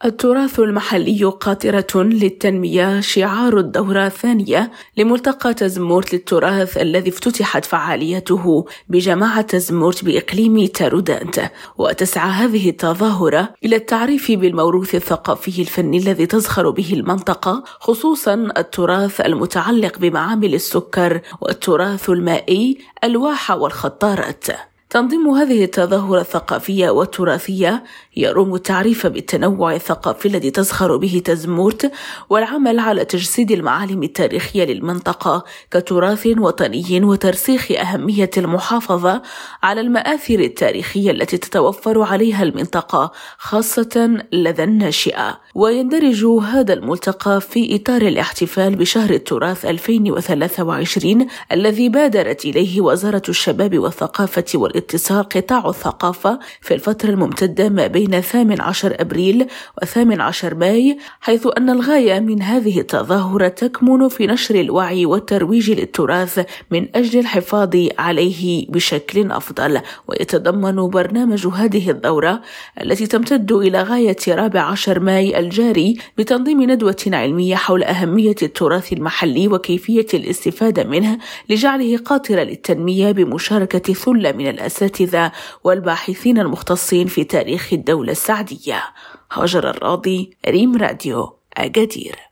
التراث المحلي قاطرة للتنمية شعار الدورة الثانية لملتقى تزمورت للتراث الذي افتتحت فعاليته بجماعة تزمورت بإقليم تارودانت. وتسعى هذه التظاهرة إلى التعريف بالموروث الثقافي الفني الذي تزخر به المنطقة، خصوصا التراث المتعلق بمعامل السكر والتراث المائي الواحة والخطارات. تنظيم هذه التظاهرة الثقافية والتراثية يروم التعريف بالتنوع الثقافي الذي تزخر به تزمورت، والعمل على تجسيد المعالم التاريخية للمنطقة كتراث وطني، وترسيخ أهمية المحافظة على المآثر التاريخية التي تتوفر عليها المنطقة خاصة لدى الناشئة. ويندرج هذا الملتقى في إطار الاحتفال بشهر التراث 2023 الذي بادرت إليه وزارة الشباب والثقافة والاتصال قطاع الثقافة في الفترة الممتدة ما بين 18 أبريل و18 ماي، حيث أن الغاية من هذه التظاهرة تكمن في نشر الوعي والترويج للتراث من أجل الحفاظ عليه بشكل أفضل. ويتضمن برنامج هذه الدورة التي تمتد إلى غاية 14 ماي الجاري بتنظيم ندوة علمية حول أهمية التراث المحلي وكيفية الاستفادة منه لجعله قاطرة للتنمية بمشاركة ثلة من الأساتذة والباحثين المختصين في تاريخ الدولة السعدية. هاجر الراضي، ريم راديو، أكادير.